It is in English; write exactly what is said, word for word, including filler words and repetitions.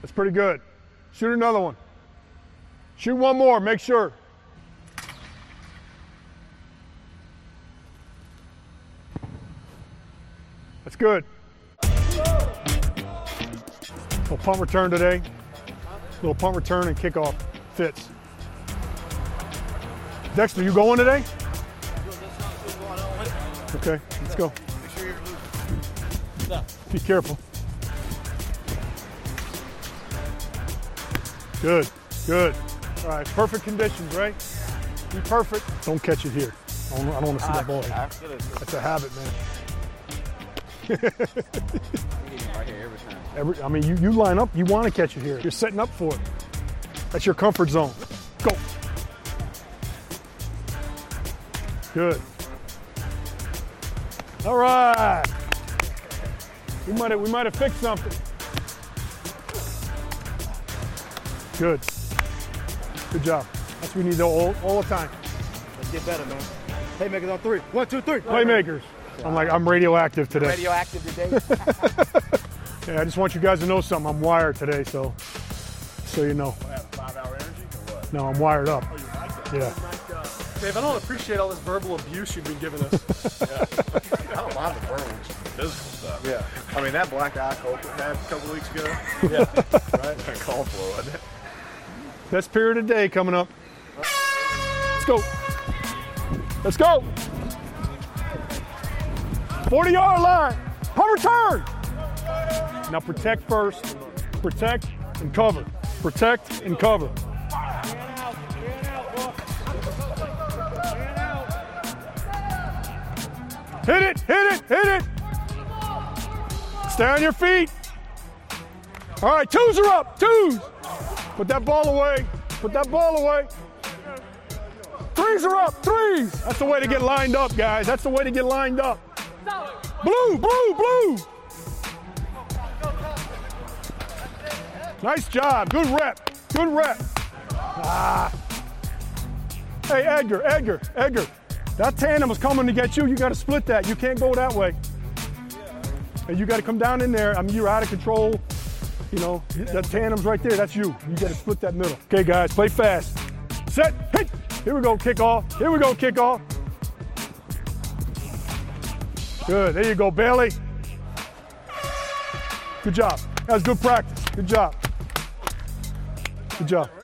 That's pretty good. Shoot another one. Shoot one more, make sure. That's good. Little punt return today. Little punt return and kickoff fits. Dexter, you going today? Okay, let's go. Be careful. Good, good. All right, perfect conditions, right? Be perfect. Don't catch it here. I don't, I don't want to see that ball here. That's a habit, man. Every, I mean, you, you line up, you want to catch it here. You're setting up for it. That's your comfort zone. Go. Good. All right. We might have, we might have fixed something. Good. Good job. That's what we need all, all the time. Let's get better, man. Playmakers on three. One, two, three. Playmakers. I'm like, I'm radioactive today. Radioactive today. Yeah, I just want you guys to know something. I'm wired today, so so you know. Five hour energy or what? No, I'm wired up. Oh, you like that? Yeah. Dave, I don't appreciate all this verbal abuse you've been giving us. Yeah. I don't mind the verbal, just the physical stuff. Yeah. I mean, that black eye coke we had a couple weeks ago. Yeah. Right? That call flow, wasn't it? Best period of the day coming up. Let's go. Let's go. forty yard line. Punt return. Now protect first. Protect and cover. Protect and cover. Hit it, hit it, hit it. Stay on your feet. All right, twos are up, twos. Put that ball away. Put that ball away. Threes are up, threes. That's the way to get lined up, guys. That's the way to get lined up. Blue, blue, blue. Nice job, good rep, good rep. Ah. Hey, Edgar, Edgar, Edgar. That tandem was coming to get you. You got to split that. You can't go that way. And you got to come down in there. I mean, you're out of control. You know, that tandem's right there. That's you. You got to split that middle. Okay, guys, play fast. Set, hit. Here we go, kickoff. Here we go, kickoff. Good. There you go, Bailey. Good job. That was good practice. Good job. Good job.